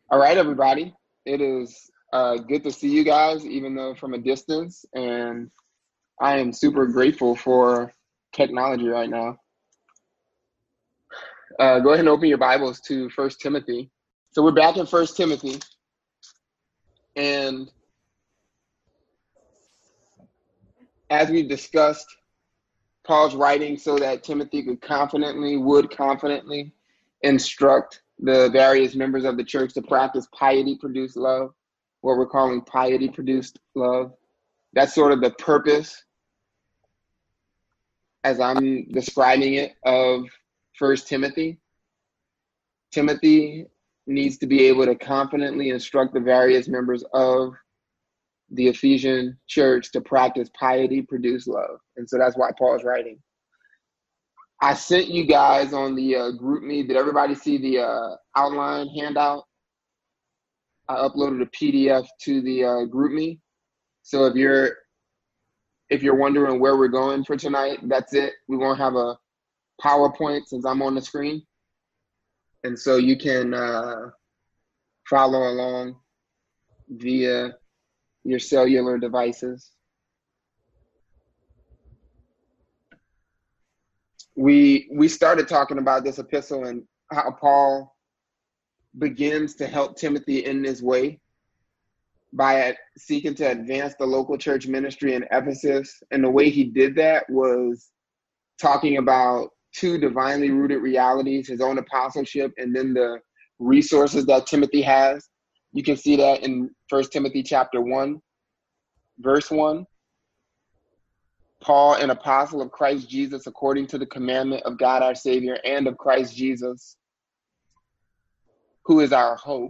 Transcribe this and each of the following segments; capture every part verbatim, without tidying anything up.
All right, everybody. It is uh, good to see you guys, even though from a distance. And I am super grateful for technology right now. Uh, go ahead and open your Bibles to First Timothy. So we're back in First Timothy. And as we discussed, Paul's writing so that Timothy could confidently, would confidently instruct the various members of the church to practice piety-produced love, what we're calling piety-produced love. That's sort of the purpose, as I'm describing it, of First Timothy. Timothy needs to be able to confidently instruct the various members of the Ephesian church to practice piety-produced love. And so that's why Paul's writing. I sent you guys on the uh, group me. Did everybody see the uh, outline handout? I uploaded a P D F to the uh, group me. So if you're if you're wondering where we're going for tonight, that's it. We won't have a PowerPoint since I'm on the screen. And so you can uh, follow along via your cellular devices. We we started talking about this epistle and how Paul begins to help Timothy in this way by seeking to advance the local church ministry in Ephesus. And the way he did that was talking about two divinely rooted realities, his own apostleship and then the resources that Timothy has. You can see that in First Timothy chapter one, verse one. Paul, an apostle of Christ Jesus, according to the commandment of God our Savior, and of Christ Jesus, who is our hope.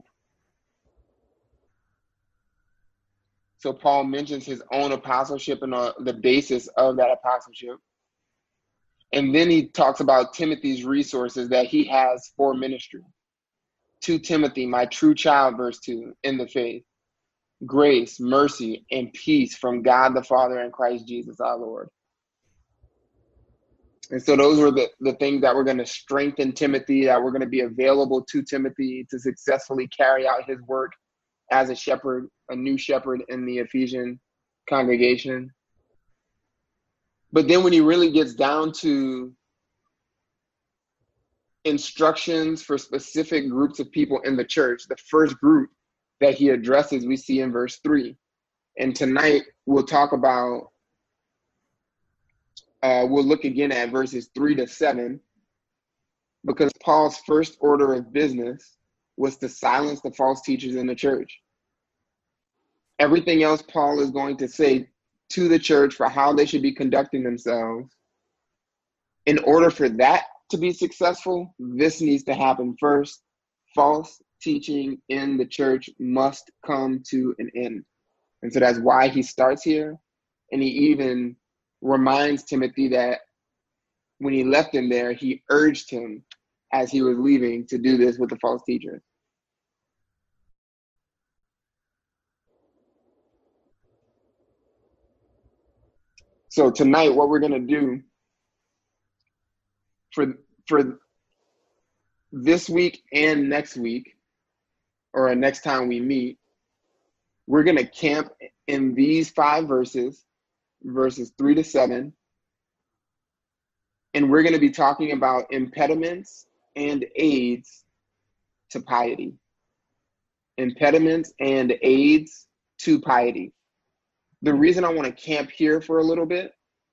So Paul mentions his own apostleship and uh, the basis of that apostleship. And then he talks about Timothy's resources that he has for ministry. To Timothy, my true child, verse two, in the faith, grace, mercy, and peace from God the Father and Christ Jesus our Lord. And so those were the, the things that were going to strengthen Timothy, that were going to be available to Timothy to successfully carry out his work as a shepherd, a new shepherd in the Ephesian congregation. But then when he really gets down to instructions for specific groups of people in the church, the first group that he addresses we see in verse three. And tonight we'll talk about, uh, we'll look again at verses three to seven, because Paul's first order of business was to silence the false teachers in the church. Everything else Paul is going to say to the church for how they should be conducting themselves. In order for that to be successful, this needs to happen first. False teaching in the church must come to an end. And so that's why he starts here. And he even reminds Timothy that when he left him there, he urged him as he was leaving to do this with the false teachers. So tonight, what we're going to do for for this week and next week, or next time we meet, we're going to camp in these five verses, verses three to seven, and we're going to be talking about impediments and aids to piety. Impediments and aids to piety. The reason I want to camp here for a little bit,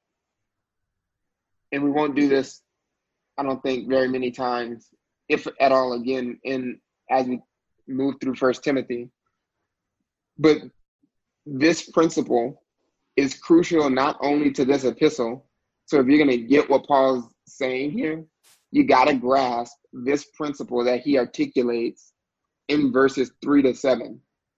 and we won't do this, I don't think, very many times, if at all, again, in as we move through First Timothy. But this principle is crucial not only to this epistle. So if you're going to get what Paul's saying here, you got to grasp this principle that he articulates in verses three to seven.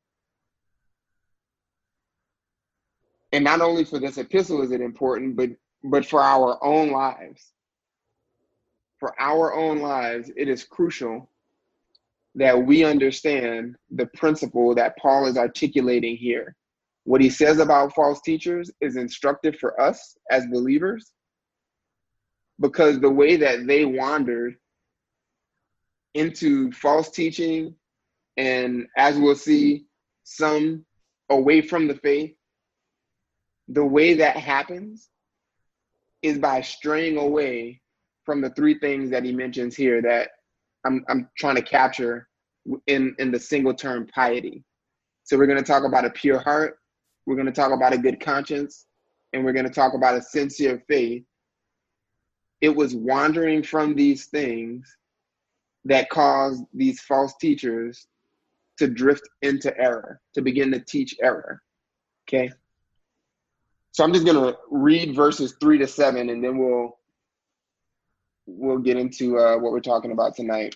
And not only for this epistle is it important, but but for our own lives. For our own lives, it is crucial that we understand the principle that Paul is articulating here. What he says about false teachers is instructive for us as believers, because the way that they wandered into false teaching and as we'll see, some away from the faith. The way that happens is by straying away from the three things that he mentions here that I'm I'm trying to capture in, in the single term piety. So we're going to talk about a pure heart, we're going to talk about a good conscience, and we're going to talk about a sincere faith. It was wandering from these things that caused these false teachers to drift into error, to begin to teach error. Okay? So I'm just going to read verses three to seven, and then we'll we'll get into uh, what we're talking about tonight.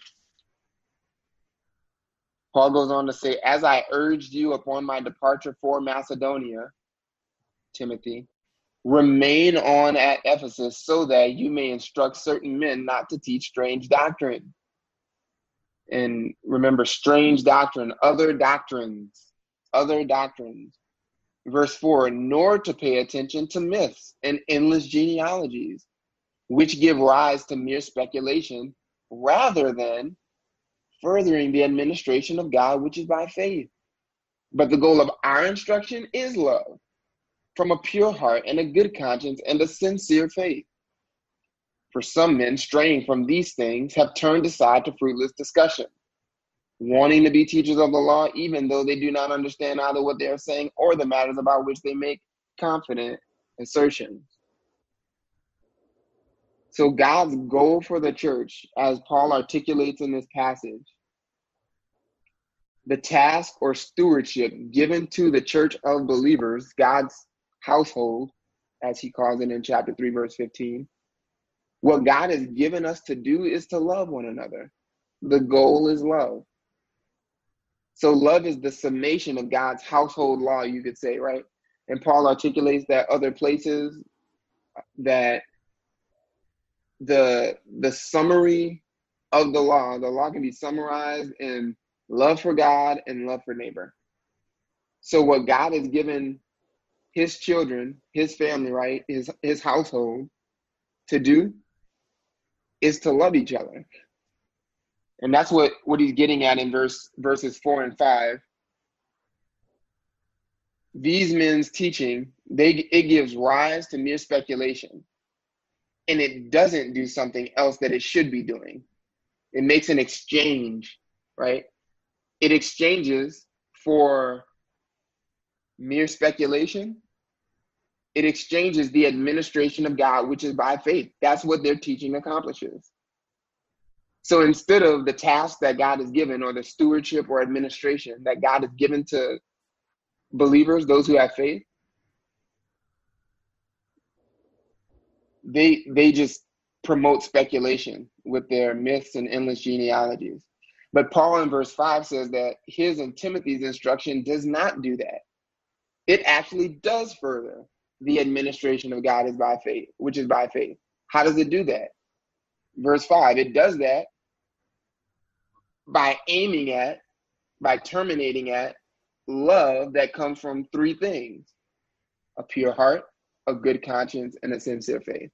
Paul goes on to say, as I urged you upon my departure for Macedonia, Timothy, remain on at Ephesus so that you may instruct certain men not to teach strange doctrine. And remember, strange doctrine, other doctrines, other doctrines. Verse four, nor to pay attention to myths and endless genealogies, which give rise to mere speculation, rather than furthering the administration of God, which is by faith. But the goal of our instruction is love, from a pure heart and a good conscience and a sincere faith. For some men straying from these things have turned aside to fruitless discussion, wanting to be teachers of the law, even though they do not understand either what they are saying or the matters about which they make confident assertions. So God's goal for the church, as Paul articulates in this passage, the task or stewardship given to the church of believers, God's household, as he calls it in chapter three, verse fifteen, what God has given us to do is to love one another. The goal is love. So love is the summation of God's household law, you could say, right? And Paul articulates that other places, that the the summary of the law, the law can be summarized in love for God and love for neighbor. So what God has given his children, his family, right, his his household to do is to love each other. And that's what, what he's getting at in verse verses four and five. These men's teaching, they it gives rise to mere speculation. And it doesn't do something else that it should be doing. It makes an exchange, right? It exchanges for mere speculation. It exchanges the administration of God, which is by faith. That's what their teaching accomplishes. So instead of the task that God has given, or the stewardship or administration that God has given to believers, those who have faith, they they just promote speculation with their myths and endless genealogies. But Paul in verse five says that his and Timothy's instruction does not do that. It actually does further the administration of God is by faith, which is by faith. How does it do that? Verse five, it does that by aiming at, by terminating at love that comes from three things: a pure heart, a good conscience, and a sincere faith.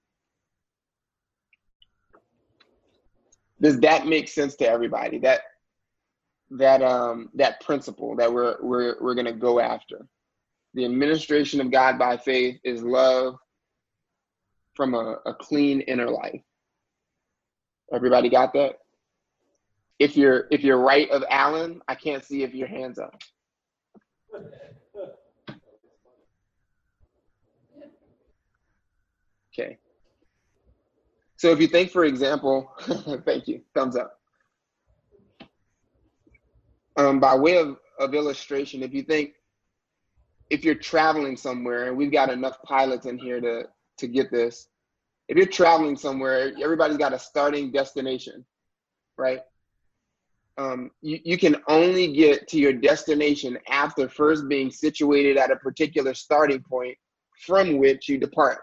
Does that make sense to everybody? That that um that principle that we're we're we're gonna go after. The administration of God by faith is love from a, a clean inner life. Everybody got that? If you're if you're right of Alan, I can't see if your hands up. Okay. So if you think, for example, thank you, thumbs up. Um, by way of, of illustration, if you think, if you're traveling somewhere, and we've got enough pilots in here to, to get this, if you're traveling somewhere, everybody's got a starting destination, right? Um, you, you can only get to your destination after first being situated at a particular starting point from which you depart.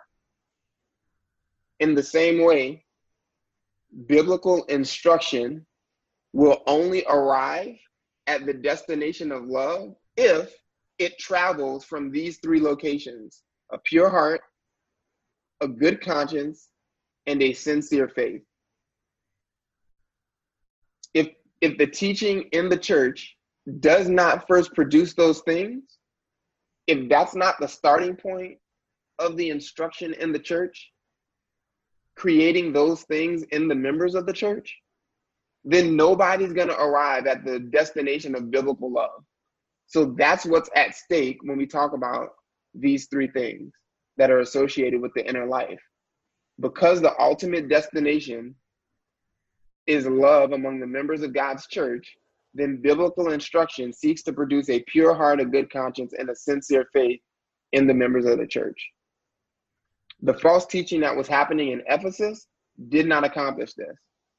In the same way, biblical instruction will only arrive at the destination of love if it travels from these three locations: a pure heart, a good conscience, and a sincere faith. If if the teaching in the church does not first produce those things, if that's not the starting point of the instruction in the church, creating those things in the members of the church, then nobody's going to arrive at the destination of biblical love. So that's what's at stake when we talk about these three things that are associated with the inner life. Because the ultimate destination is love among the members of God's church, then biblical instruction seeks to produce a pure heart, a good conscience, and a sincere faith in the members of the church. The false teaching that was happening in Ephesus did not accomplish this.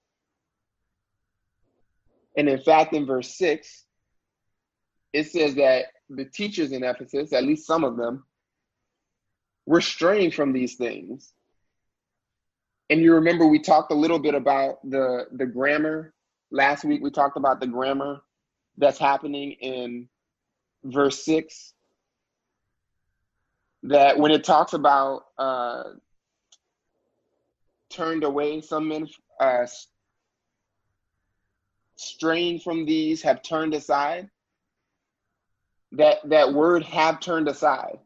And in fact, in verse six, it says that the teachers in Ephesus, at least some of them, were straying from these things. And you remember we talked a little bit about the, the grammar. Last week we talked about the grammar that's happening in verse six. That when it talks about uh, turned away, some men uh, straying from these have turned aside. That, that word have turned aside.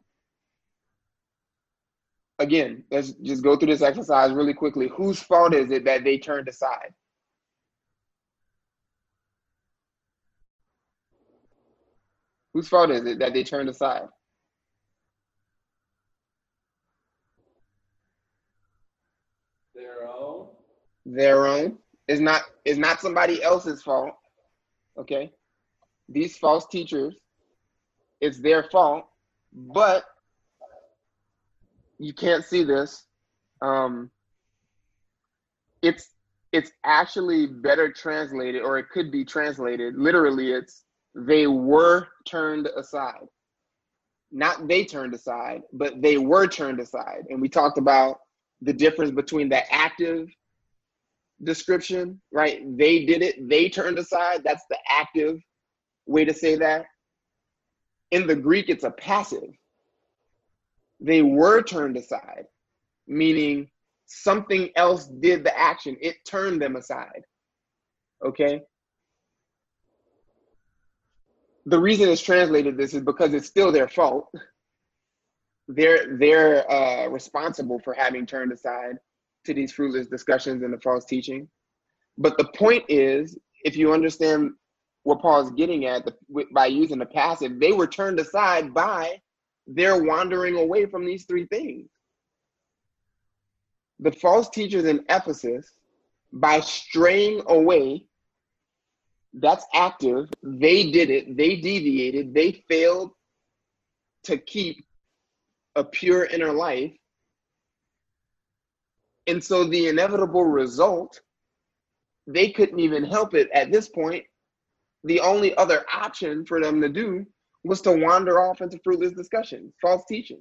Again, let's just go through this exercise really quickly. Whose fault is it that they turned aside? Whose fault is it that they turned aside? Their own. Their own. It's not, it's not somebody else's fault. Okay? These false teachers, it's their fault, but you can't see this. Um, it's it's actually better translated, or it could be translated. Literally, it's they were turned aside. Not they turned aside, but they were turned aside. And we talked about the difference between the active description, right? They did it, they turned aside. That's the active way to say that. In the Greek, it's a passive. They were turned aside, meaning something else did the action. It turned them aside. Okay? The reason it's translated this is because it's still their fault. They're they're uh, responsible for having turned aside to these fruitless discussions and the false teaching. But the point is, if you understand what Paul's getting at the, by using the passive, they were turned aside by their wandering away from these three things. The false teachers in Ephesus, by straying away, that's active. They did it. They deviated. They failed to keep a pure inner life. And so the inevitable result, they couldn't even help it at this point. The only other option for them to do was to wander off into fruitless discussions, false teaching.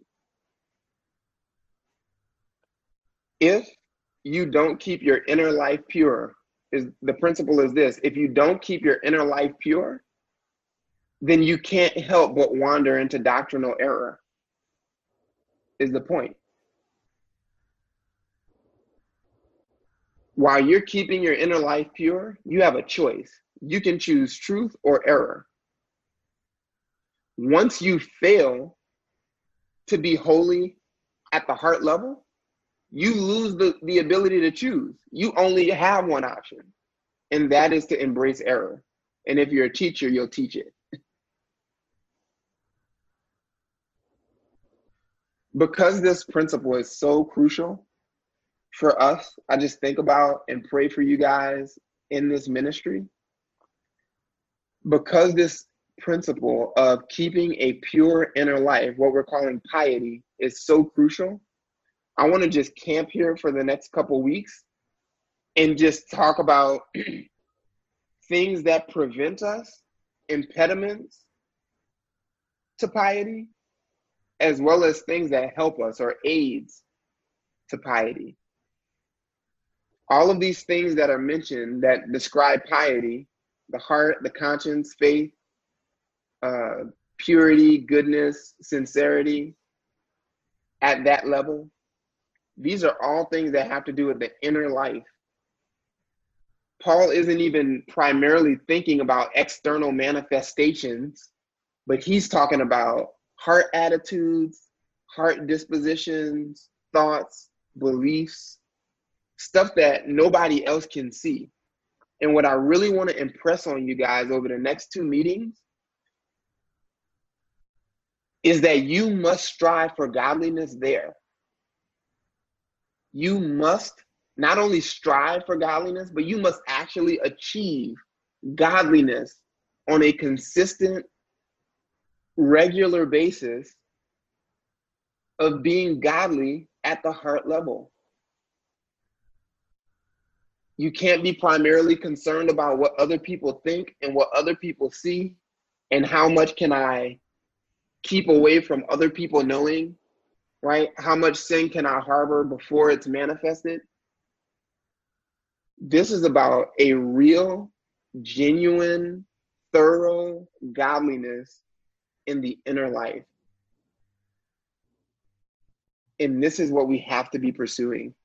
If you don't keep your inner life pure, is the principle is this: if you don't keep your inner life pure, then you can't help but wander into doctrinal error, is the point. While you're keeping your inner life pure, you have a choice. You can choose truth or error. Once you fail to be holy at the heart level, you lose the, the ability to choose. You only have one option, and that is to embrace error. And if you're a teacher, you'll teach it. Because this principle is so crucial for us, I just think about and pray for you guys in this ministry. Because this principle of keeping a pure inner life, what we're calling piety, is so crucial, I want to just camp here for the next couple weeks and just talk about things that prevent us, impediments to piety, as well as things that help us or aids to piety. All of these things that are mentioned that describe piety, the heart, the conscience, faith, uh, purity, goodness, sincerity, at that level, these are all things that have to do with the inner life. Paul isn't even primarily thinking about external manifestations, but he's talking about heart attitudes, heart dispositions, thoughts, beliefs, stuff that nobody else can see. And what I really want to impress on you guys over the next two meetings is that you must strive for godliness there. You must not only strive for godliness, but you must actually achieve godliness on a consistent, regular basis of being godly at the heart level. You can't be primarily concerned about what other people think and what other people see and how much can I keep away from other people knowing, right? How much sin can I harbor before it's manifested? This is about a real, genuine, thorough godliness in the inner life. And this is what we have to be pursuing.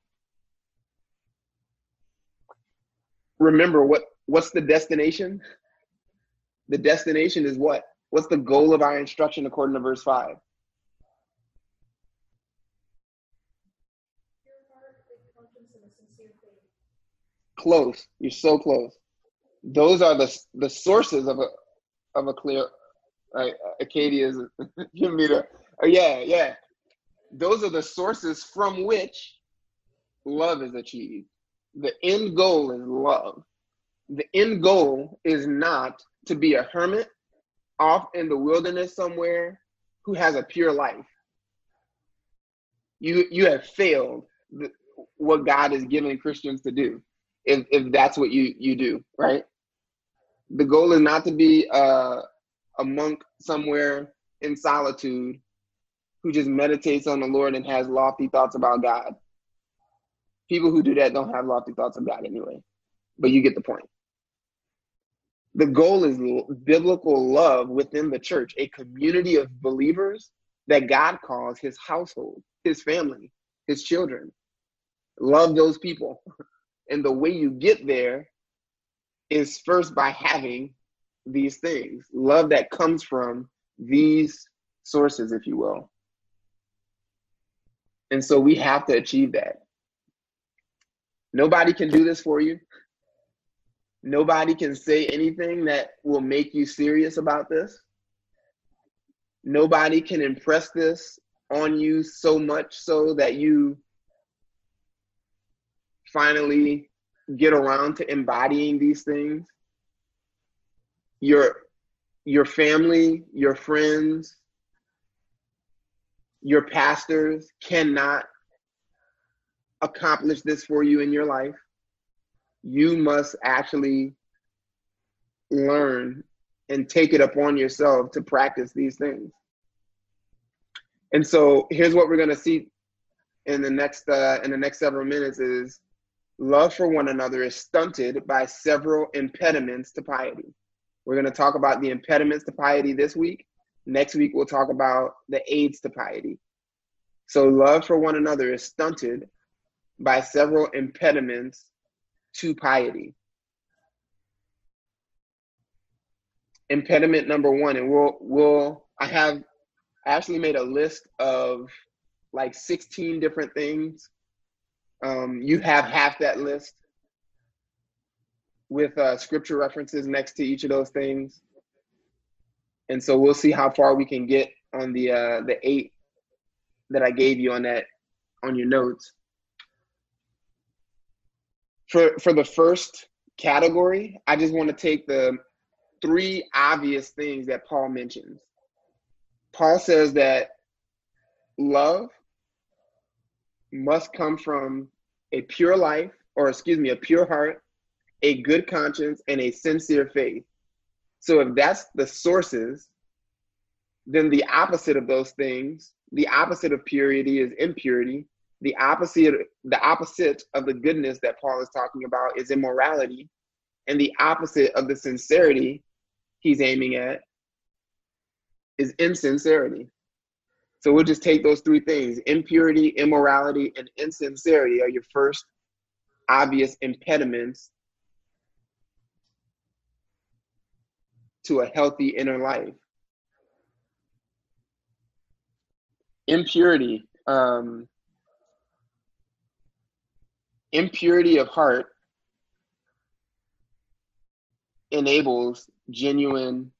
Remember, what, what's the destination? The destination is what? What's the goal of our instruction according to verse five? Close. You're so close. Those are the the sources of a of a clear. Right, Acadia's giving me the. Oh yeah, yeah. Those are the sources from which love is achieved. The end goal is love. The end goal is not to be a hermit off in the wilderness somewhere who has a pure life. You you have failed the, what God is giving Christians to do, if if that's what you you do, right? The goal is not to be uh, a monk somewhere in solitude who just meditates on the Lord and has lofty thoughts about God. People who do that don't have lofty thoughts of God anyway, but you get the point. The goal is biblical love within the church, a community of believers that God calls his household, his family, his children. Love those people. And the way you get there is first by having these things. Love that comes from these sources, if you will. And so we have to achieve that. Nobody can do this for you. Nobody can say anything that will make you serious about this. Nobody can impress this on you so much so that you finally get around to embodying these things. Your, your family, your friends, your pastors cannot accomplish this for you in your life. You must actually learn and take it upon yourself to practice these things. And so here's what we're going to see in the next uh, in the next several minutes is love for one another is stunted by several impediments to piety. We're going to talk about the impediments to piety this week. Next week, we'll talk about the aids to piety. So love for one another is stunted by several impediments to piety. Impediment number one, and we'll, we'll, I have actually made a list of like sixteen different things. Um, you have half that list with uh, scripture references next to each of those things. And so we'll see how far we can get on the uh, the eight that I gave you on that, on your notes. For for the first category, I just want to take the three obvious things that Paul mentions. Paul says that love must come from a pure life, or excuse me, a pure heart, a good conscience, and a sincere faith. So if that's the sources, then the opposite of those things, the opposite of purity is impurity. The opposite, the opposite of the goodness that Paul is talking about is immorality. And the opposite of the sincerity he's aiming at is insincerity. So we'll just take those three things. Impurity, immorality, and insincerity are your first obvious impediments to a healthy inner life. Impurity. Um, impurity of heart enables genuine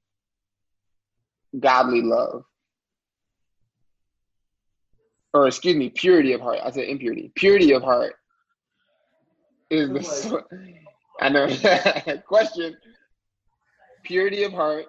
godly love. Or excuse me, purity of heart. I said impurity. Purity of heart is the so, I know question. Purity of heart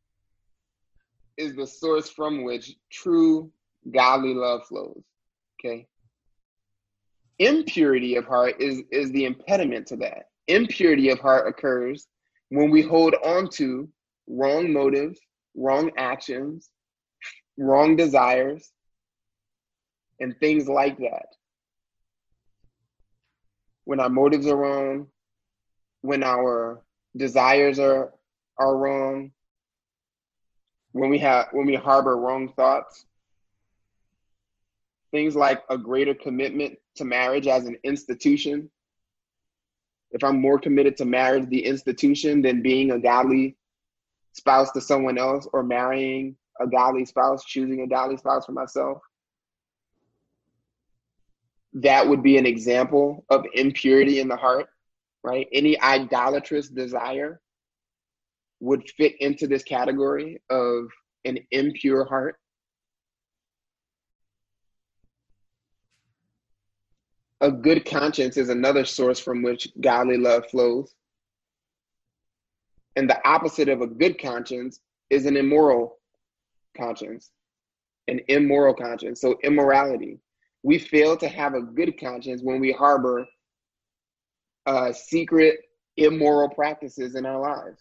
is the source from which true godly love flows. Okay. Impurity of heart is is the impediment to that. Impurity of heart occurs when we hold on to wrong motives, wrong actions, wrong desires, and things like that. When our motives are wrong, when our desires are are wrong, when we have when we harbor wrong thoughts, things like a greater commitment to marriage as an institution. If I'm more committed to marriage, the institution, than being a godly spouse to someone else, or marrying a godly spouse, choosing a godly spouse for myself, that would be an example of impurity in the heart, right? Any idolatrous desire would fit into this category of an impure heart. A good conscience is another source from which godly love flows. And the opposite of a good conscience is an immoral conscience, an immoral conscience. So immorality. We fail to have a good conscience when we harbor uh, secret immoral practices in our lives.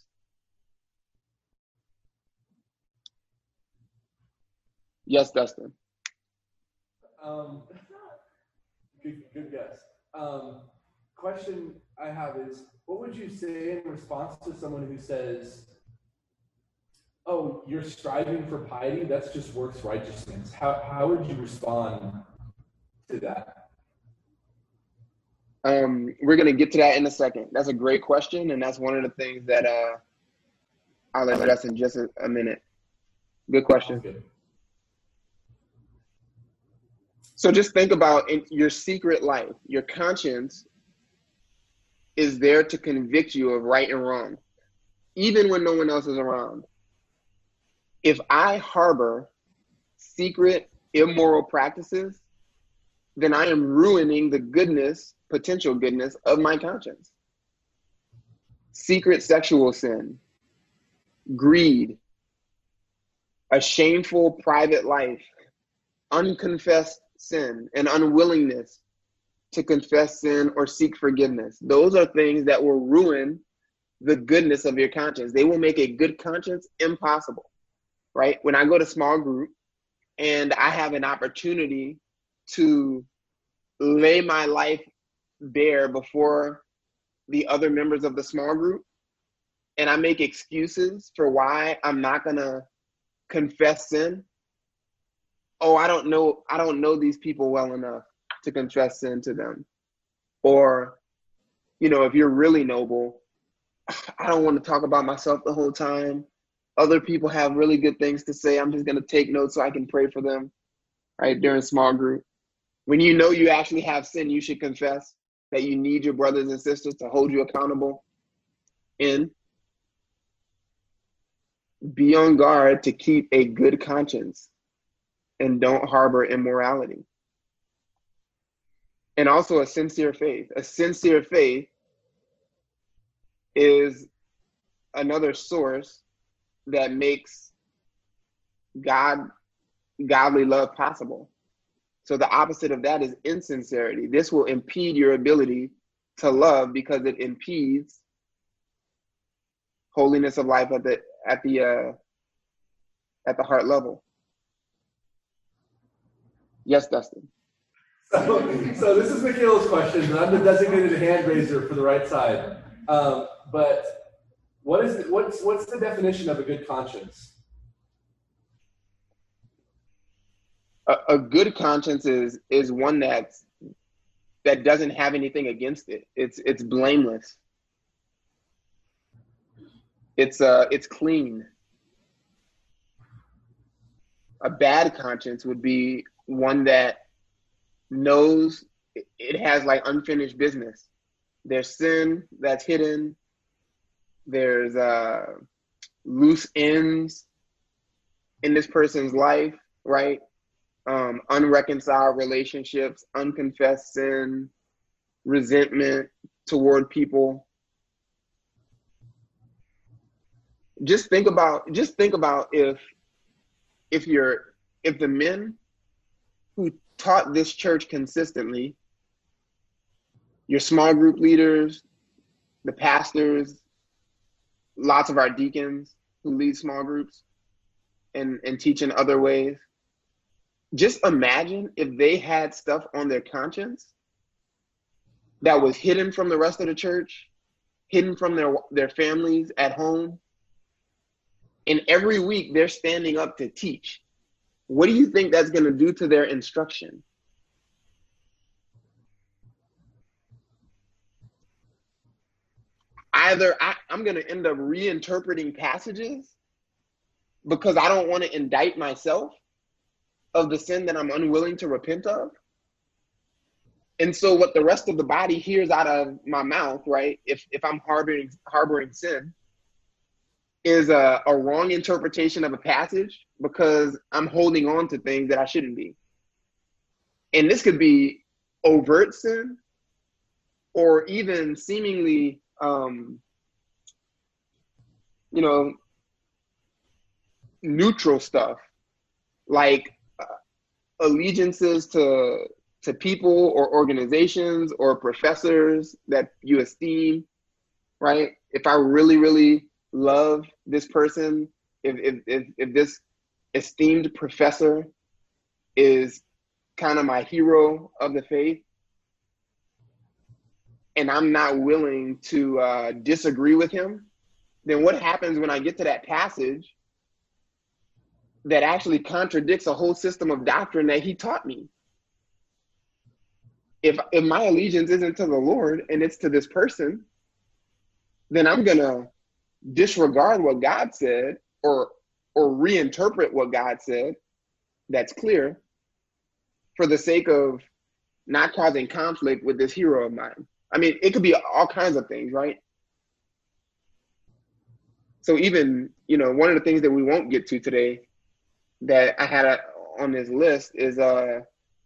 Yes, Dustin. Um, good, good guess. Um, question I have is, what would you say in response to someone who says, oh, you're striving for piety, that's just works righteousness? How, how would you respond to that? Um, we're going to get to that in a second. That's a great question, and that's one of the things that uh, I'll address in just a, a minute. Good question. Good. So just think about in your secret life. Your conscience is there to convict you of right and wrong, even when no one else is around. If I harbor secret immoral practices, then I am ruining the goodness, potential goodness of my conscience. Secret sexual sin, greed, a shameful private life, unconfessed sin, and unwillingness to confess sin or seek forgiveness. Those are things that will ruin the goodness of your conscience. They will make a good conscience impossible, right? When I go to small group and I have an opportunity to lay my life bare before the other members of the small group, and I make excuses for why I'm not gonna confess sin. Oh, I don't know, I don't know these people well enough to confess sin to them. Or, you know, if you're really noble, I don't want to talk about myself the whole time. Other people have really good things to say. I'm just going to take notes so I can pray for them, right, during small group. When you know you actually have sin, you should confess that you need your brothers and sisters to hold you accountable in. Be on guard to keep a good conscience and don't harbor immorality. And also a sincere faith. A sincere faith is another source that makes God, godly love possible. So the opposite of that is insincerity. This will impede your ability to love because it impedes holiness of life at the at the uh, at the heart level. Yes, Dustin. So, so this is Michaela's question, and I'm the designated hand raiser for the right side. Um, but what is the, what's what's the definition of a good conscience? A, a good conscience is is one that's that doesn't have anything against it. It's it's blameless. It's uh it's clean. A bad conscience would be one that knows it has like unfinished business. There's sin that's hidden. There's uh, loose ends in this person's life, right? Um, unreconciled relationships, unconfessed sin, resentment toward people. Just think about, just think about if, if you're, if the men who taught this church consistently, your small group leaders, the pastors, lots of our deacons who lead small groups and, and teach in other ways, just imagine if they had stuff on their conscience that was hidden from the rest of the church, hidden from their, their families at home. And every week they're standing up to teach. What do you think that's going to do to their instruction? Either I, I'm going to end up reinterpreting passages because I don't want to indict myself of the sin that I'm unwilling to repent of. And so what the rest of the body hears out of my mouth, right, if, if I'm harboring, harboring sin, is a, a wrong interpretation of a passage because I'm holding on to things that I shouldn't be. And this could be overt sin or even seemingly, um, you know, neutral stuff like uh, allegiances to to people or organizations or professors that you esteem, right? If I really, really love this person, if if if, if this esteemed professor is kind of my hero of the faith, and I'm not willing to uh, disagree with him, then what happens when I get to that passage that actually contradicts a whole system of doctrine that he taught me? If if my allegiance isn't to the Lord and it's to this person, then I'm gonna disregard what God said or or reinterpret what God said that's clear for the sake of not causing conflict with this hero of mine. I mean, it could be all kinds of things, right? So even, you know, one of the things that we won't get to today that I had a, on this list is uh,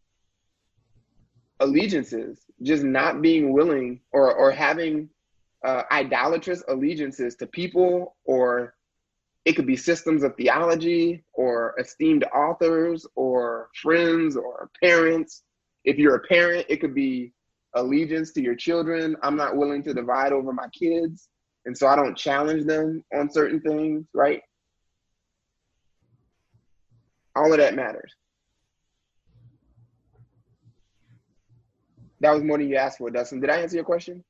allegiances, just not being willing or, or having uh, idolatrous allegiances to people, or it could be systems of theology or esteemed authors or friends or parents. If you're a parent, it could be allegiance to your children. I'm not willing to divide over my kids, and so I don't challenge them on certain things, right? All of that matters. That was more than you asked for, Dustin. Did I answer your question?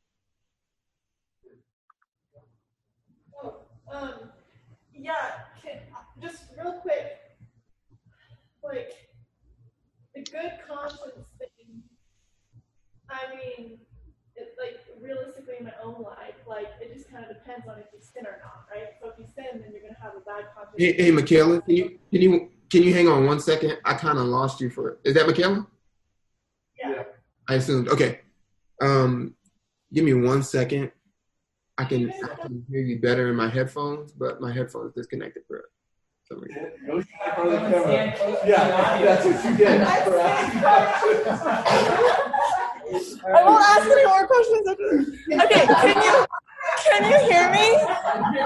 Oh, um, yeah, can, just real quick, like, the good conscience thing, I mean, it, like, realistically in my own life, like, it just kind of depends on if you sin or not, right? So if you sin, then you're going to have a bad conscience. Hey, hey Michaela, can you, can you, can you hang on one second? I kind of lost you for, is that Michaela? Yeah. I assumed. Okay. Um, give me one second. I can, I can hear you better in my headphones, but my headphones disconnected for some reason. Go stand on the camera. Yeah, that's what you get for asking questions. I won't ask any more questions. Okay, can you can you hear me?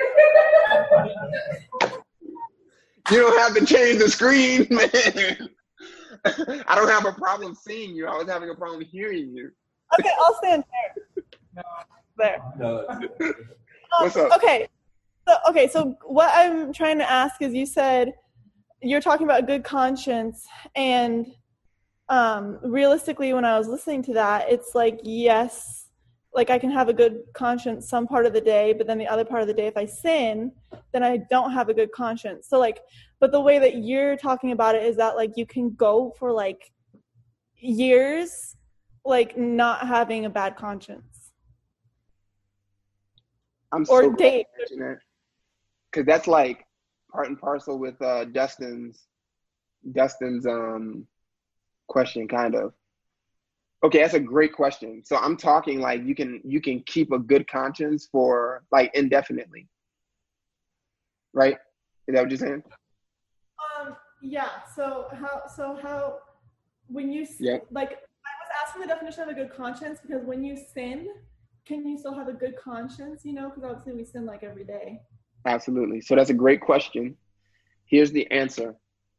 You don't have to change the screen, man. I don't have a problem seeing you. I was having a problem hearing you. Okay, I'll stand there. There. No, Um, What's up? Okay. So okay, so what I'm trying to ask is, you said you're talking about good conscience, and um, realistically, when I was listening to that, it's like, yes, like I can have a good conscience some part of the day, but then the other part of the day, if I sin, then I don't have a good conscience. So like, but the way that you're talking about it is that like you can go for like years, like not having a bad conscience. I'm or so glad date. you mentioned that. Because that's like part and parcel with uh, Dustin's Dustin's um question, kind of. Okay, that's a great question. So I'm talking like you can you can keep a good conscience for like indefinitely, right? Is that what you're saying? Um, yeah. So how? So how? When you s- Yeah, like, I was asking the definition of a good conscience because when you sin, can you still have a good conscience? You know, because obviously we sin like every day. absolutely. So that's a great question. Here's the answer.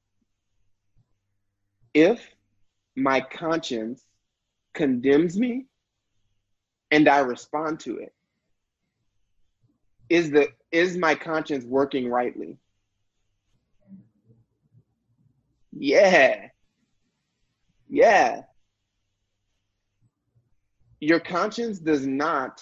If my conscience condemns me and I respond to it, is the is my conscience working rightly? Yeah. Yeah. Your conscience does not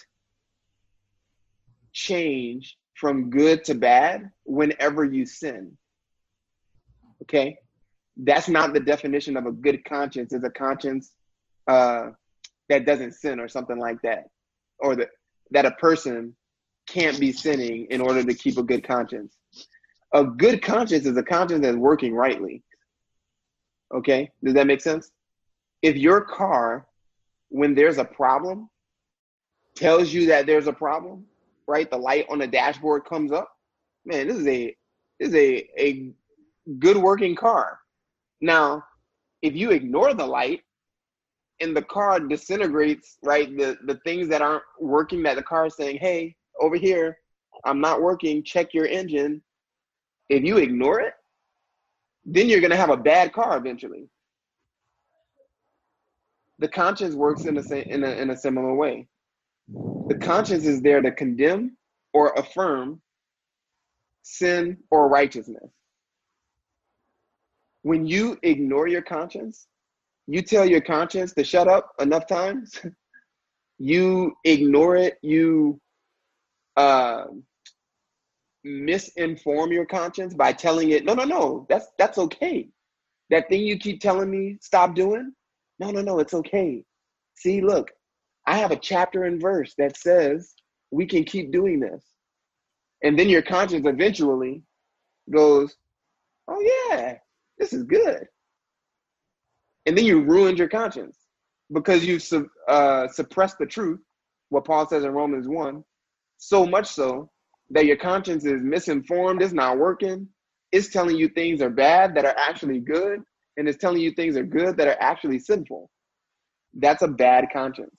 change from good to bad whenever you sin. Okay? That's not the definition of a good conscience. It's a conscience uh, that doesn't sin or something like that. Or that, that a person can't be sinning in order to keep a good conscience. A good conscience is a conscience that's working rightly. Okay? Does that make sense? If your car, when there's a problem, tells you that there's a problem, right? The light on the dashboard comes up. Man, this is a this is a, a good working car. Now, if you ignore the light and the car disintegrates, right? The the things that aren't working, that the car is saying, hey, over here, I'm not working, check your engine. If you ignore it, then you're gonna have a bad car eventually. The conscience works in a in a in a similar way. The conscience is there to condemn or affirm sin or righteousness. When you ignore your conscience, you tell your conscience to shut up enough times, you ignore it, you uh, misinform your conscience by telling it, no, no, no, that's that's okay. That thing you keep telling me stop doing, no, no, no, it's okay. See, look, I have a chapter and verse that says we can keep doing this. And then your conscience eventually goes, oh yeah, this is good. And then you ruined your conscience because you su- uh, suppressed the truth, what Paul says in Romans one, so much so that your conscience is misinformed, it's not working, it's telling you things are bad that are actually good, and it's telling you things are good that are actually sinful. That's a bad conscience.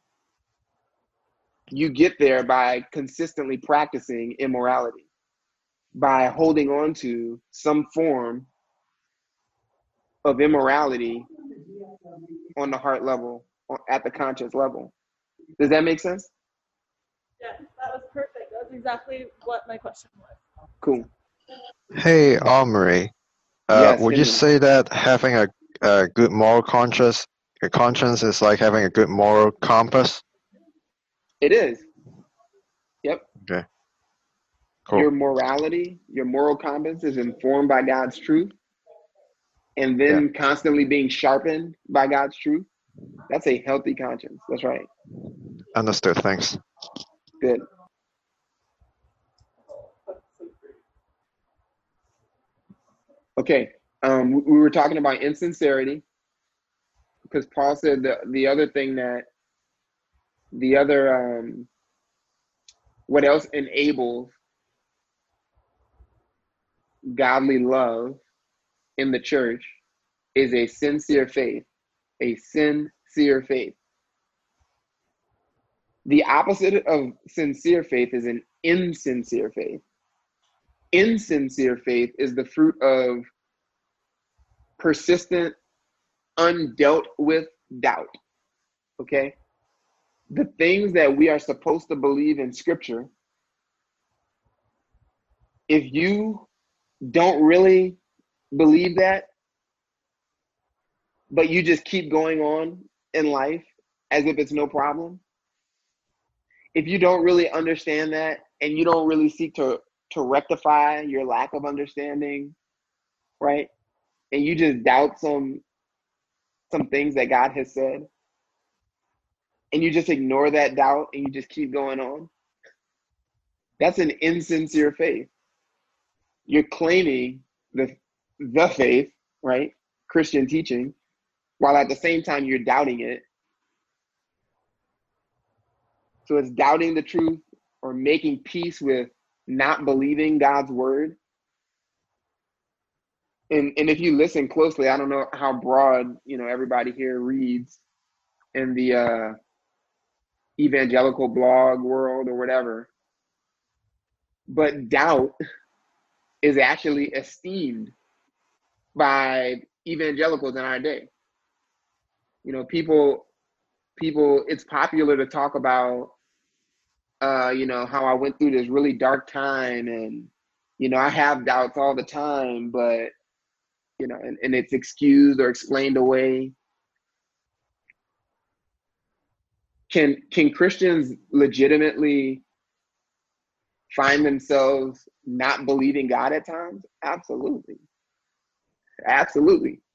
You get there by consistently practicing immorality, by holding on to some form of immorality on the heart level, at the conscious level. Does that make sense? Yeah, that was perfect. That was exactly what my question was. Cool. Hey, Omri, uh, Yes, would you Henry. say that having a, a good moral conscience, a conscience is like having a good moral compass? It is. Yep. Okay, cool. Your morality, your moral compass is informed by God's truth, and Yeah. then constantly being sharpened by God's truth. That's a healthy conscience. That's right. Understood, thanks. Good. Okay. Um, we we were talking about insincerity because Paul said the, the other thing that the other, um, what else enables godly love in the church is a sincere faith, a sincere faith. The opposite of sincere faith is an insincere faith. Insincere faith is the fruit of persistent, undealt with doubt. Okay? The things that we are supposed to believe in Scripture, if you don't really believe that, but you just keep going on in life as if it's no problem, if you don't really understand that and you don't really seek to, to rectify your lack of understanding, right? And you just doubt some some things that God has said, and you just ignore that doubt and you just keep going on, That's an insincere faith. You're claiming the the faith, right? Christian teaching, while at the same time you're doubting it. So it's doubting the truth or making peace with not believing God's word. And and if you listen closely, I don't know how broad, you know, everybody here reads in the uh, evangelical blog world or whatever, but doubt is actually esteemed by evangelicals in our day. You know, people, people, it's popular to talk about, uh, you know, how I went through this really dark time and, you know, I have doubts all the time, but, you know, and, and it's excused or explained away. Can, can Christians legitimately find themselves not believing God at times? Absolutely. Absolutely.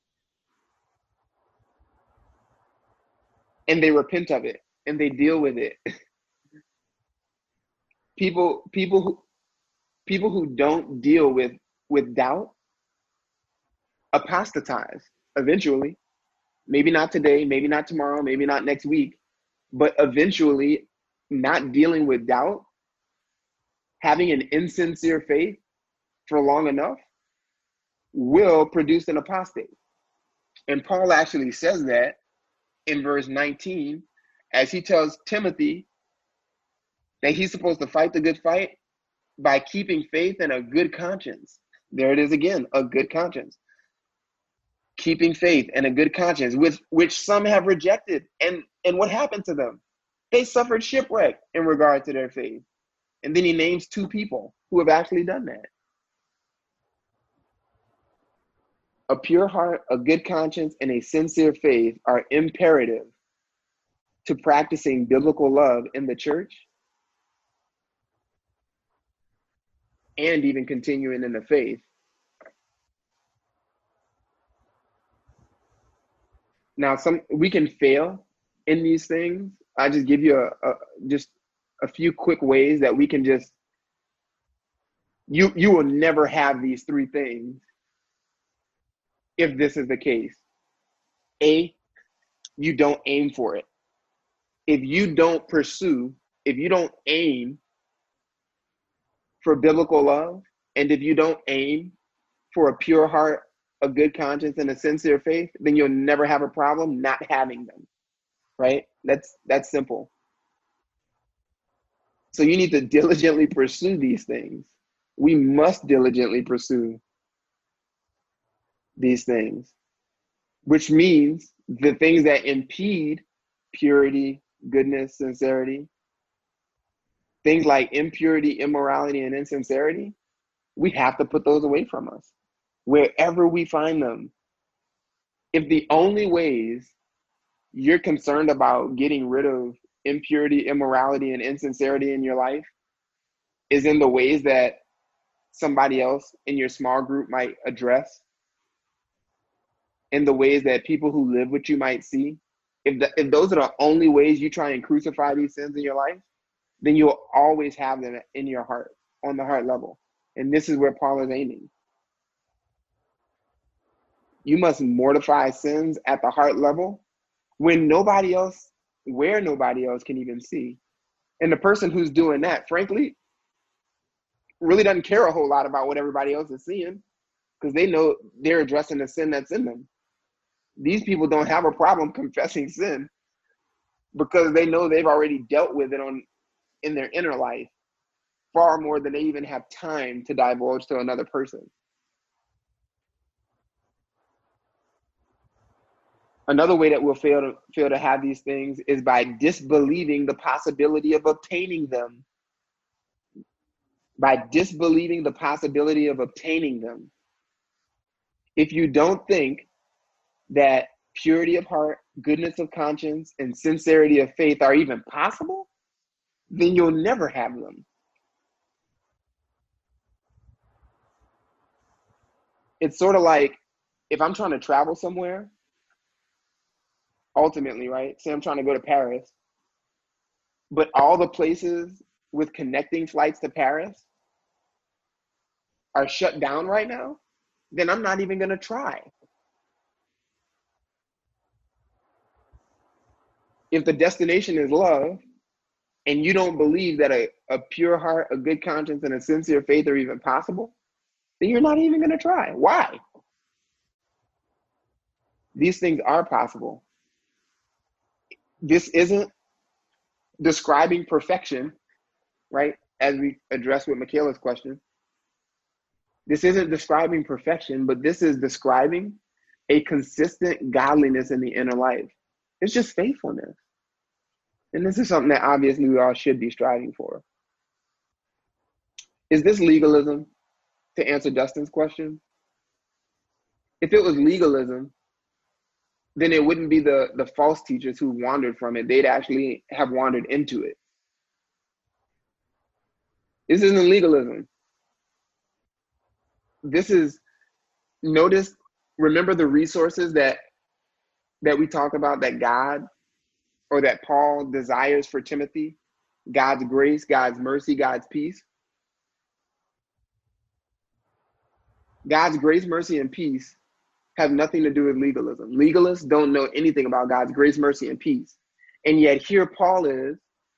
And they repent of it and they deal with it. People, people who, people who don't deal with, with doubt apostatize eventually. Maybe not today, maybe not tomorrow, maybe not next week, but eventually not dealing with doubt, having an insincere faith for long enough will produce an apostate. And Paul actually says that in verse nineteen, as he tells Timothy that he's supposed to fight the good fight by keeping faith and a good conscience. There it is again, a good conscience. Keeping faith and a good conscience, which, which some have rejected. And, and what happened to them? They suffered shipwreck in regard to their faith. And then he names two people who have actually done that. A pure heart, a good conscience, and a sincere faith are imperative to practicing biblical love in the church and even continuing in the faith. Now, some we can fail in these things. I just give you a, a just a few quick ways that we can just you you will never have these three things if this is the case. A, you don't aim for it. If you don't pursue, if you don't aim for biblical love, and if you don't aim for a pure heart, a good conscience, and a sincere faith, then you'll never have a problem not having them, right? That's that's simple. So you need to diligently pursue these things. We must diligently pursue these things, which means the things that impede purity, goodness, sincerity, things like impurity, immorality, and insincerity, we have to put those away from us wherever we find them. If the only ways you're concerned about getting rid of impurity, immorality, and insincerity in your life is in the ways that somebody else in your small group might address, in the ways that people who live with you might see, if, the, if those are the only ways you try and crucify these sins in your life, then you'll always have them in your heart, on the heart level. And this is where Paul is aiming. You must mortify sins at the heart level when nobody else, where nobody else can even see. And the person who's doing that, frankly, really doesn't care a whole lot about what everybody else is seeing because they know they're addressing the sin that's in them. These people don't have a problem confessing sin because they know they've already dealt with it on in their inner life far more than they even have time to divulge to another person. Another way that we'll fail to fail to have these things is by disbelieving the possibility of obtaining them. By disbelieving the possibility of obtaining them. If you don't think that purity of heart, goodness of conscience, and sincerity of faith are even possible, then you'll never have them. It's sort of like if I'm trying to travel somewhere, ultimately, right? Say I'm trying to go to Paris, but all the places with connecting flights to Paris are shut down right now, then I'm not even going to try. If the destination is love, and you don't believe that a, a pure heart, a good conscience, and a sincere faith are even possible, then you're not even going to try. Why? These things are possible. This isn't describing perfection, right? As we address with Michaela's question. This isn't describing perfection, but this is describing a consistent godliness in the inner life. It's just faithfulness. And this is something that obviously we all should be striving for. Is this legalism, to answer Dustin's question? If it was legalism, then it wouldn't be the, the false teachers who wandered from it. They'd actually have wandered into it. This isn't legalism. This is, notice, remember the resources that that we talked about that God or that Paul desires for Timothy: God's grace, God's mercy, God's peace. God's grace, mercy, and peace have nothing to do with legalism. Legalists don't know anything about God's grace, mercy, and peace. And yet here Paul is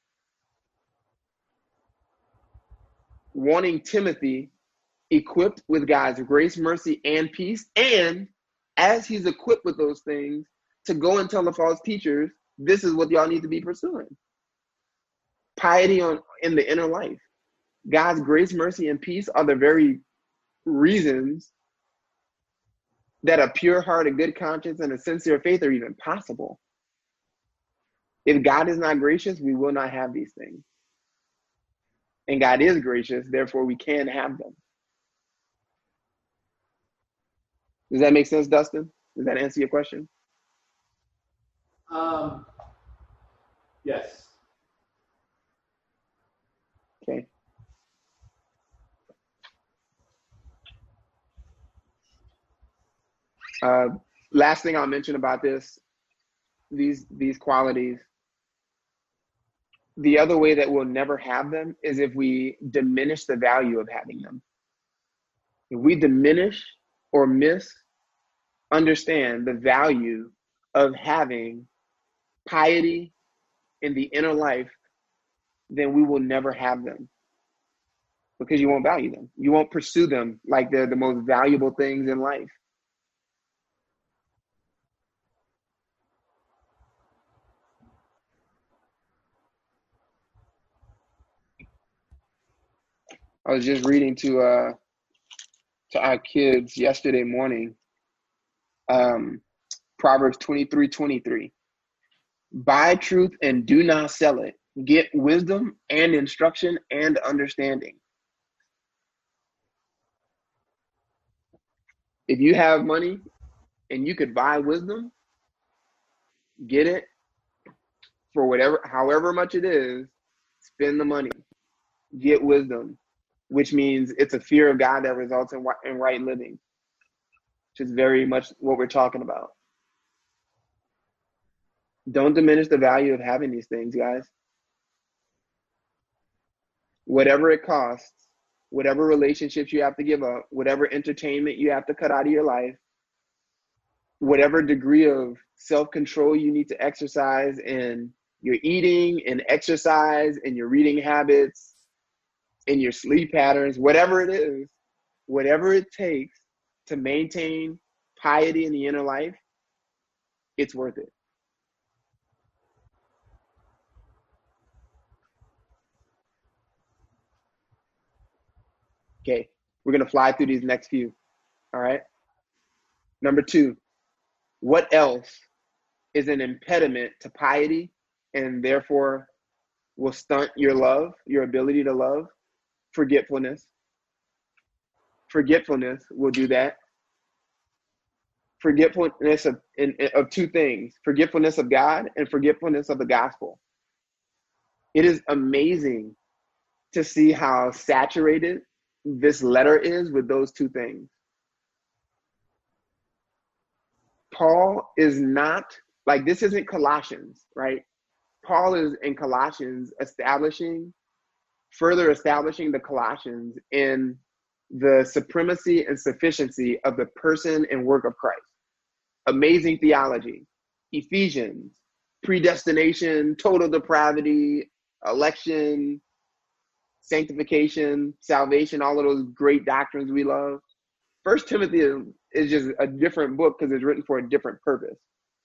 wanting Timothy equipped with God's grace, mercy, and peace. And as he's equipped with those things, to go and tell the false teachers, this is what y'all need to be pursuing. Piety on in the inner life. God's grace, mercy, and peace are the very reasons that a pure heart, a good conscience, and a sincere faith are even possible. If God is not gracious, we will not have these things. And God is gracious, therefore we can have them. Does that make sense, Dustin? Does that answer your question? Um, yes. Okay. Uh, last thing I'll mention about this, these these qualities. The other way that we'll never have them is if we diminish the value of having them. If we diminish or misunderstand the value of having piety in the inner life, then we will never have them, because you won't value them. You won't pursue them like they're the most valuable things in life. I was just reading to uh, to our kids yesterday morning, um, Proverbs twenty-three twenty-three. Buy truth and do not sell it. Get wisdom and instruction and understanding. If you have money and you could buy wisdom, get it for whatever, however much it is, spend the money. Get wisdom, which means it's a fear of God that results in, in right living, which is very much what we're talking about. Don't diminish the value of having these things, guys. Whatever it costs, whatever relationships you have to give up, whatever entertainment you have to cut out of your life, whatever degree of self-control you need to exercise in your eating and exercise and your reading habits and your sleep patterns, whatever it is, whatever it takes to maintain piety in the inner life, it's worth it. Okay, we're going to fly through these next few. All right. Number two, what else is an impediment to piety and therefore will stunt your love, your ability to love? Forgetfulness. Forgetfulness will do that. Forgetfulness of, in, of two things: forgetfulness of God and forgetfulness of the gospel. It is amazing to see how saturated this letter is with those two things. Paul is not, like, this isn't Colossians, right? Paul is in Colossians establishing further establishing the Colossians in the supremacy and sufficiency of the person and work of Christ. Amazing theology. Ephesians, predestination, total depravity, election, sanctification, salvation, all of those great doctrines we love. First Timothy is, is just a different book because it's written for a different purpose.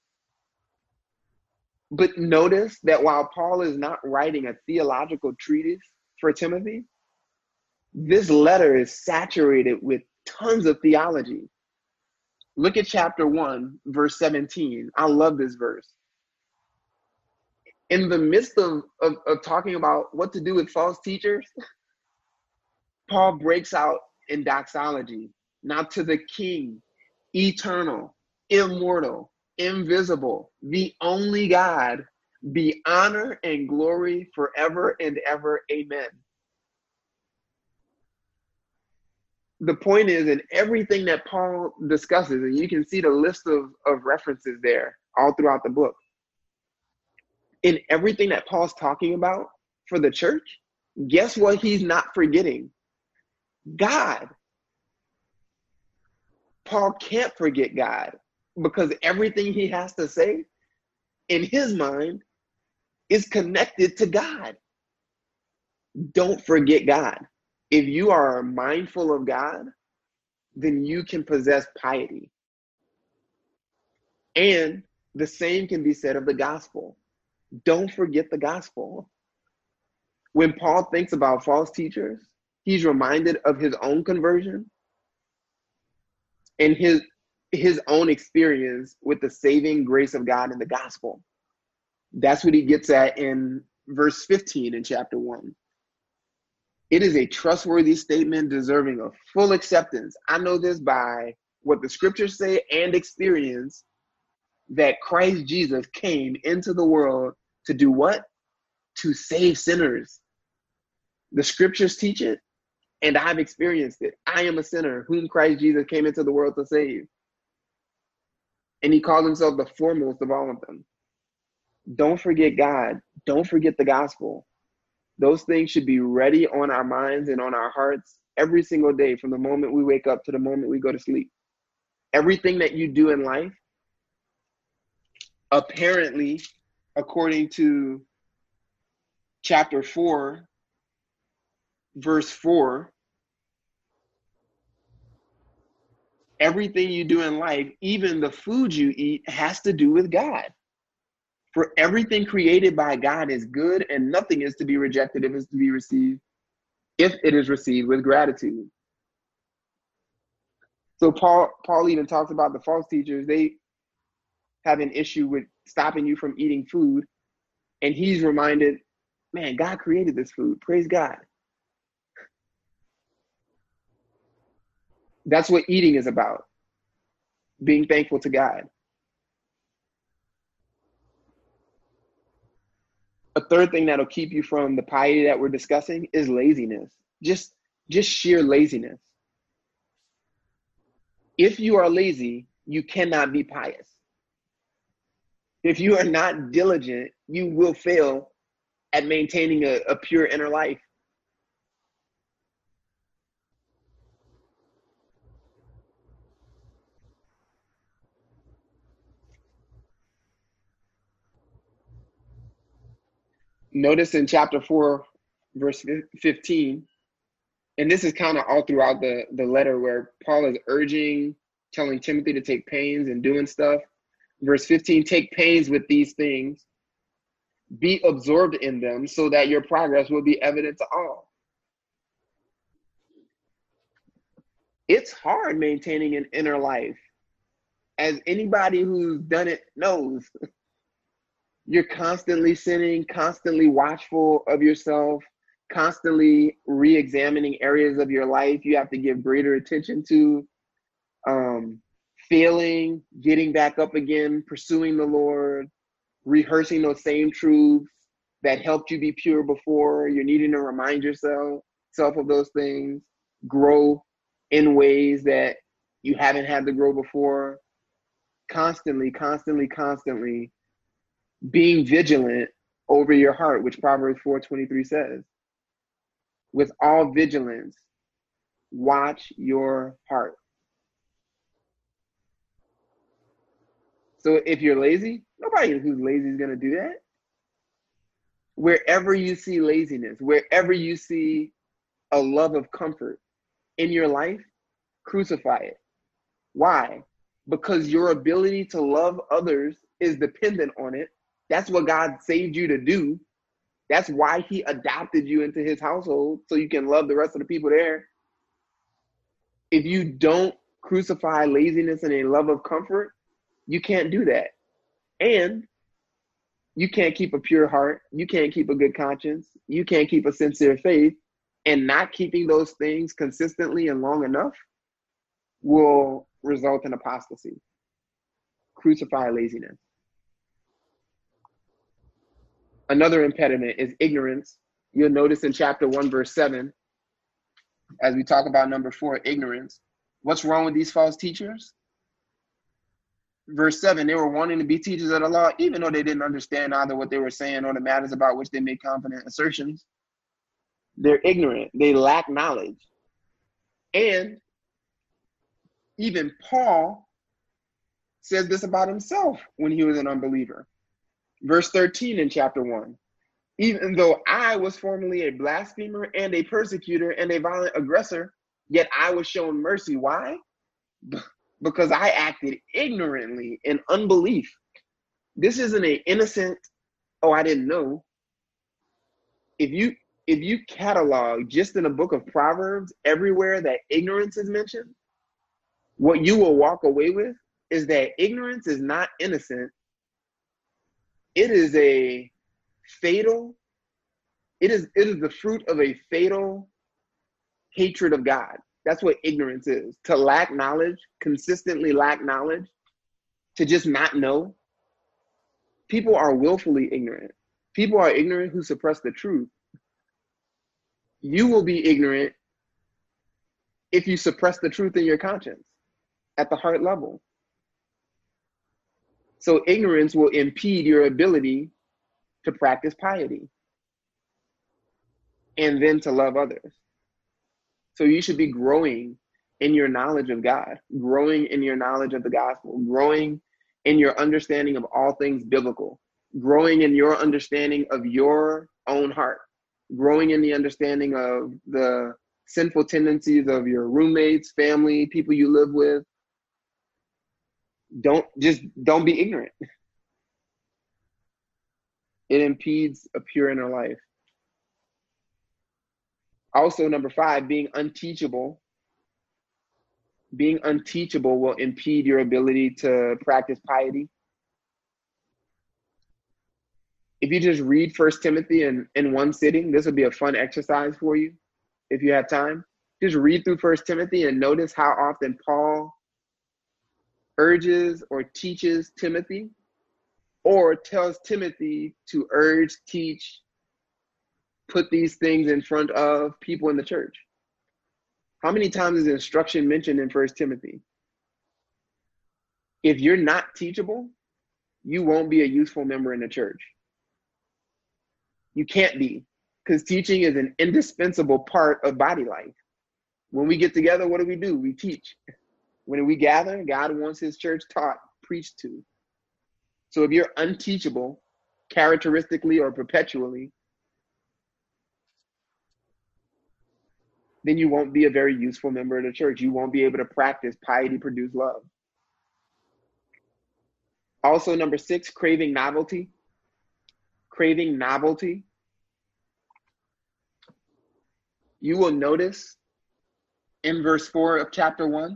But notice that while Paul is not writing a theological treatise for Timothy, this letter is saturated with tons of theology. Look at chapter one, verse seventeen. I love this verse. In the midst of, of, of talking about what to do with false teachers, Paul breaks out in doxology. Now to the King, eternal, immortal, invisible, the only God, be honor and glory forever and ever. Amen. The point is, in everything that Paul discusses, and you can see the list of, of references there all throughout the book, in everything that Paul's talking about for the church, guess what he's not forgetting? God. Paul can't forget God because everything he has to say in his mind is connected to God. Don't forget God. If you are mindful of God, then you can possess piety. And the same can be said of the gospel. Don't forget the gospel. When Paul thinks about false teachers, he's reminded of his own conversion and his, his own experience with the saving grace of God in the gospel. That's what he gets at in verse fifteen in chapter one. It is a trustworthy statement deserving of full acceptance. I know this by what the scriptures say and experience, that Christ Jesus came into the world to do what? To save sinners. The scriptures teach it, and I've experienced it. I am a sinner whom Christ Jesus came into the world to save. And he calls himself the foremost of all of them. Don't forget God. Don't forget the gospel. Those things should be ready on our minds and on our hearts every single day, from the moment we wake up to the moment we go to sleep. Everything that you do in life, apparently, according to chapter four, verse four, everything you do in life, even the food you eat, has to do with God. For everything created by God is good, and nothing is to be rejected if it's to be received, if it is received with gratitude. So Paul, Paul even talks about the false teachers. They have an issue with stopping you from eating food. And he's reminded, man, God created this food. Praise God. That's what eating is about. Being thankful to God. A third thing that'll keep you from the piety that we're discussing is laziness. Just, just sheer laziness. If you are lazy, you cannot be pious. If you are not diligent, you will fail at maintaining a, a pure inner life. Notice in chapter four, verse fifteen, and this is kind of all throughout the, the letter where Paul is urging, telling Timothy to take pains and doing stuff. Verse fifteen, take pains with these things, be absorbed in them so that your progress will be evident to all. It's hard maintaining an inner life. As anybody who's done it knows. You're constantly sinning, constantly watchful of yourself, constantly re-examining areas of your life you have to give greater attention to, um, failing, getting back up again, pursuing the Lord, rehearsing those same truths that helped you be pure before. You're needing to remind yourself self of those things, grow in ways that you haven't had to grow before. Constantly, constantly, constantly being vigilant over your heart, which Proverbs four twenty-three says. With all vigilance, watch your heart. So if you're lazy, nobody who's lazy is going to do that. Wherever you see laziness, wherever you see a love of comfort in your life, crucify it. Why? Because your ability to love others is dependent on it. That's what God saved you to do. That's why he adopted you into his household, so you can love the rest of the people there. If you don't crucify laziness and a love of comfort, you can't do that. And you can't keep a pure heart. You can't keep a good conscience. You can't keep a sincere faith. And not keeping those things consistently and long enough will result in apostasy. Crucify laziness. Another impediment is ignorance. You'll notice in chapter one, verse seven, as we talk about number four, ignorance. What's wrong with these false teachers? Verse seven, they were wanting to be teachers of the law, even though they didn't understand either what they were saying or the matters about which they made confident assertions. They're ignorant. They lack knowledge. And even Paul says this about himself when he was an unbeliever. Verse thirteen in chapter one, even though I was formerly a blasphemer and a persecutor and a violent aggressor, yet I was shown mercy. Why? Because I acted ignorantly in unbelief. This isn't an innocent, oh, I didn't know. If you if you catalog just in the book of Proverbs everywhere that ignorance is mentioned, what you will walk away with is that ignorance is not innocent. It is a fatal, it is, it is the fruit of a fatal hatred of God. That's what ignorance is. To lack knowledge, consistently lack knowledge, to just not know. People are willfully ignorant. People are ignorant who suppress the truth. You will be ignorant if you suppress the truth in your conscience at the heart level. So ignorance will impede your ability to practice piety and then to love others. So you should be growing in your knowledge of God, growing in your knowledge of the gospel, growing in your understanding of all things biblical, growing in your understanding of your own heart, growing in the understanding of the sinful tendencies of your roommates, family, people you live with. Don't just don't be ignorant. It impedes a pure inner life. Also, number five, being unteachable. Being unteachable will impede your ability to practice piety. If you just read First Timothy in, in one sitting, this would be a fun exercise for you if you have time. Just read through First Timothy and notice how often Paul urges or teaches Timothy, or tells Timothy to urge, teach, put these things in front of people in the church. How many times is instruction mentioned in First Timothy? If you're not teachable, you won't be a useful member in the church. You can't be, because teaching is an indispensable part of body life. When we get together, what do we do? We teach. When we gather, God wants his church taught, preached to. So if you're unteachable, characteristically or perpetually, then you won't be a very useful member of the church. You won't be able to practice piety, produce love. Also, number six, craving novelty. Craving novelty. You will notice in verse four of chapter one,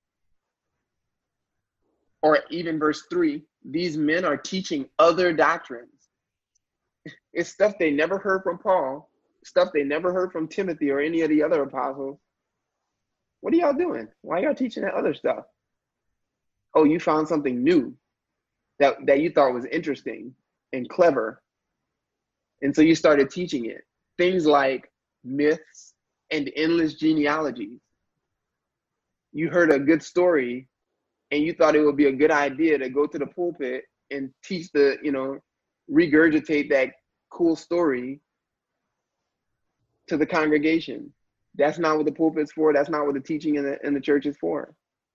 or even verse three, these men are teaching other doctrines. It's stuff they never heard from Paul, stuff they never heard from Timothy or any of the other apostles. What are y'all doing? Why are y'all teaching that other stuff? Oh, you found something new that, that you thought was interesting and clever. And so you started teaching it. Things like myths and endless genealogies. You heard a good story and you thought it would be a good idea to go to the pulpit and teach the, you know, regurgitate that cool story. to the congregation. That's not what the pulpit's for. That's not what the teaching in the, in the church is for.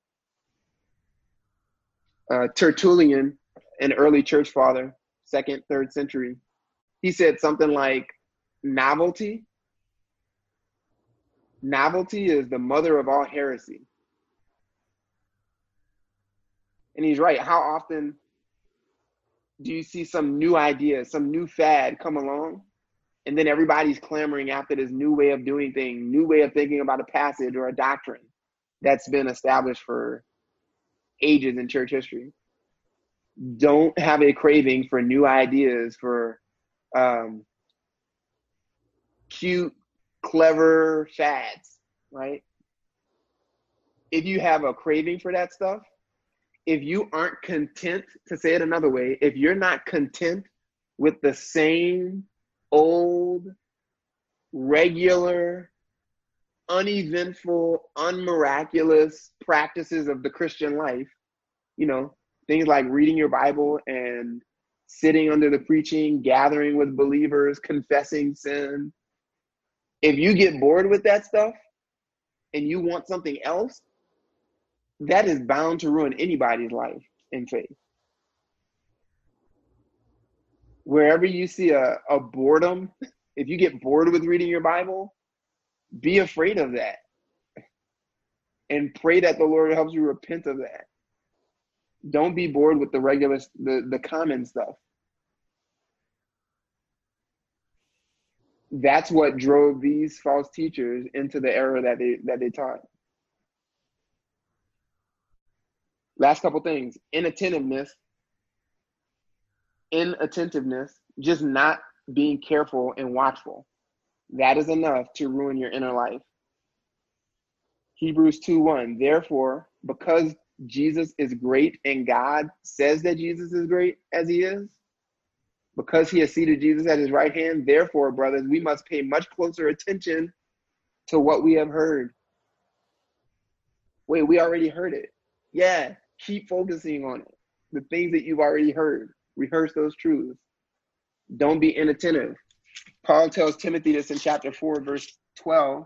Uh, Tertullian, an early church father, second, third century, he said something like, novelty, novelty is the mother of all heresy. And he's right. How often do you see some new idea, some new fad come along, and then everybody's clamoring after this new way of doing things, new way of thinking about a passage or a doctrine that's been established for ages in church history? Don't have a craving for new ideas, for um, cute, clever fads, right? If you have a craving for that stuff, if you aren't content, to say it another way, if you're not content with the same old, regular, uneventful, unmiraculous practices of the Christian life, you know, things like reading your Bible and sitting under the preaching, gathering with believers, confessing sin. If you get bored with that stuff and you want something else, that is bound to ruin anybody's life in faith. Wherever you see a, a boredom, if you get bored with reading your Bible, be afraid of that and pray that the Lord helps you repent of that. Don't be bored with the regular, the, the common stuff. That's what drove these false teachers into the error that they that they taught. Last couple things: inattentiveness, inattentiveness, just not being careful and watchful. That is enough to ruin your inner life. Hebrews two one, therefore, because Jesus is great and God says that Jesus is great as he is, because he has seated Jesus at his right hand, therefore, brothers, we must pay much closer attention to what we have heard. Wait, we already heard it. Yeah, keep focusing on it. The things that you've already heard. Rehearse those truths. Don't be inattentive. Paul tells Timothy this in chapter four, verse twelve.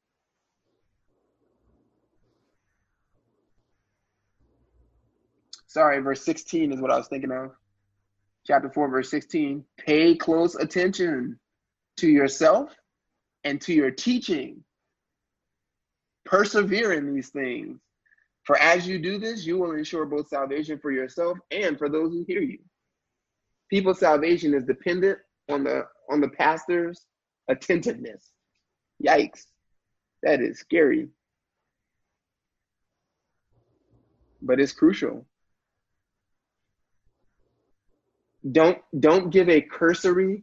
Sorry, verse sixteen is what I was thinking of. Chapter four, verse sixteen. Pay close attention to yourself and to your teaching. Persevere in these things. For as you do this, you will ensure both salvation for yourself and for those who hear you. People's salvation is dependent on the on the pastor's attentiveness. Yikes. That is scary. But it's crucial. Don't don't give a cursory,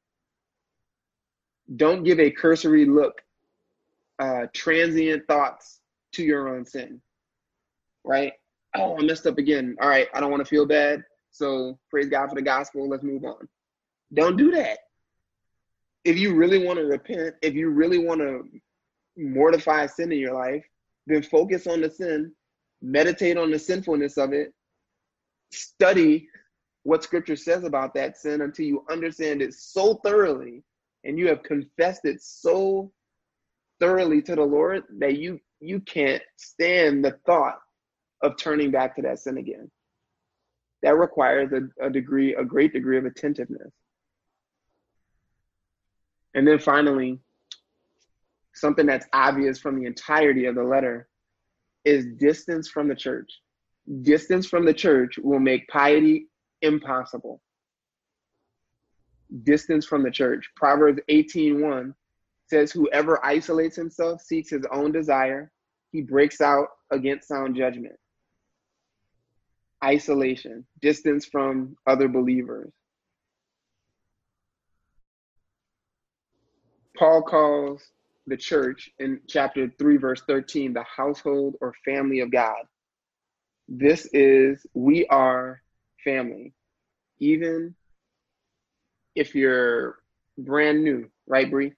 don't give a cursory look, uh, transient thoughts to your own sin. Right? Oh, I messed up again. All right, I don't want to feel bad. So praise God for the gospel. Let's move on. Don't do that. If you really want to repent, if you really want to mortify sin in your life, then focus on the sin, meditate on the sinfulness of it, study what scripture says about that sin until you understand it so thoroughly and you have confessed it so thoroughly to the Lord that you you can't stand the thought of turning back to that sin again. That requires a, a degree, a great degree of attentiveness. And then finally, something that's obvious from the entirety of the letter is distance from the church. Distance from the church will make piety impossible. Distance from the church. Proverbs eighteen one says, whoever isolates himself seeks his own desire. He breaks out against sound judgment. Isolation, distance from other believers. Paul calls the church in chapter three, verse thirteen, the household or family of God. This is, we are family. Even if you're brand new, right, Bree?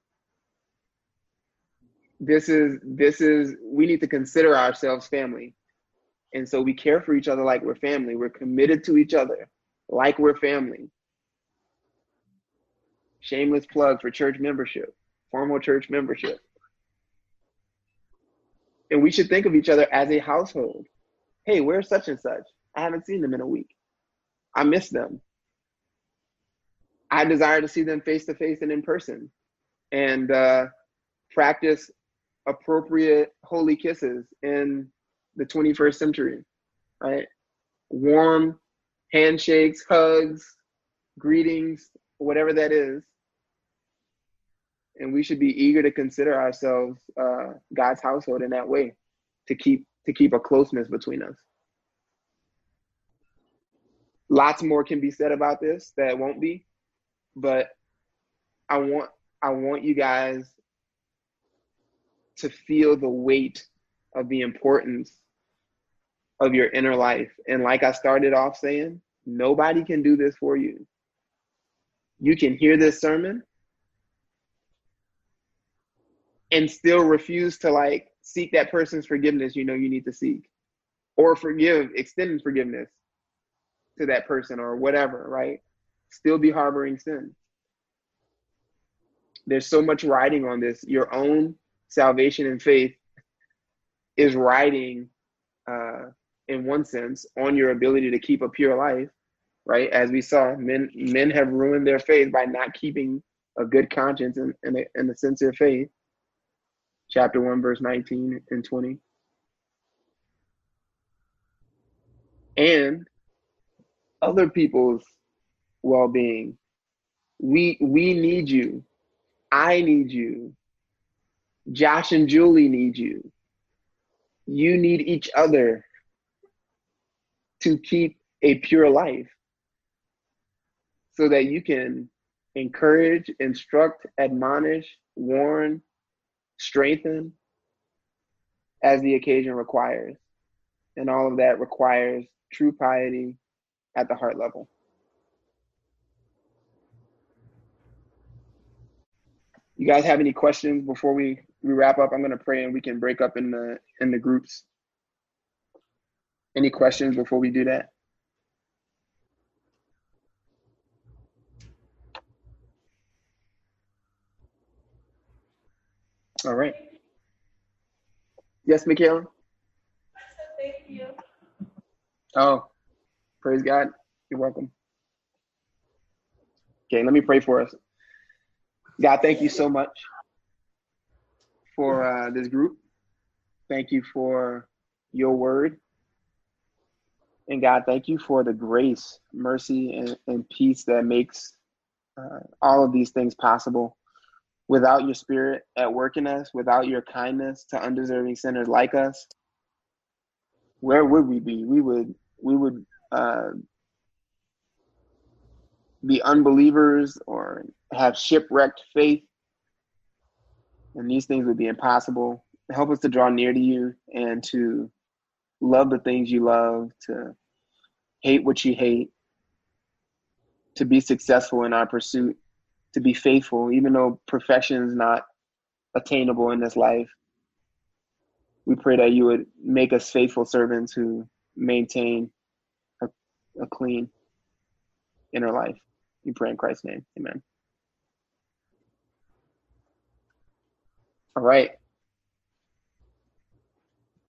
This is, this is, we need to consider ourselves family. And so we care for each other like we're family. We're committed to each other like we're family. Shameless plug for church membership. formal church membership. And we should think of each other as a household. Hey, where's such and such? I haven't seen them in a week. I miss them. I desire to see them face to face and in person, and uh, practice appropriate holy kisses in the twenty-first century, right? Warm handshakes, hugs, greetings, whatever that is. And we should be eager to consider ourselves uh, God's household in that way, to keep to keep a closeness between us. Lots more can be said about this that won't be, but I want I want you guys to feel the weight of the importance of your inner life. And like I started off saying, nobody can do this for you. You can hear this sermon and still refuse to like seek that person's forgiveness you know you need to seek, or forgive, extend forgiveness to that person or whatever, right? Still be harboring sin. There's so much riding on this. Your own salvation and faith is riding, uh, in one sense, on your ability to keep a pure life, right? As we saw, men men have ruined their faith by not keeping a good conscience and, and, a, and a sincere faith. Chapter one, verse nineteen and twenty. And other people's well-being. We we need you. I need you. Josh and Julie need you. You need each other to keep a pure life so that you can encourage, instruct, admonish, warn, strengthen as the occasion requires. And all of that requires true piety at the heart level. You guys have any questions before we, we wrap up? I'm going to pray and we can break up in the in the groups. Any questions before we do that? All right. Yes, Michaela? Thank you. Oh, praise God. You're welcome. Okay, let me pray for us. God, thank you so much for uh, this group. Thank you for your word. And God, thank you for the grace, mercy, and, and peace that makes uh, all of these things possible. Without your spirit at work in us, without your kindness to undeserving sinners like us, where would we be? We would, we would uh, be unbelievers or have shipwrecked faith, and these things would be impossible. Help us to draw near to you and to love the things you love, to hate what you hate, to be successful in our pursuit, to be faithful, even though perfection is not attainable in this life. We pray that you would make us faithful servants who maintain a, a clean inner life. We pray in Christ's name. Amen. All right.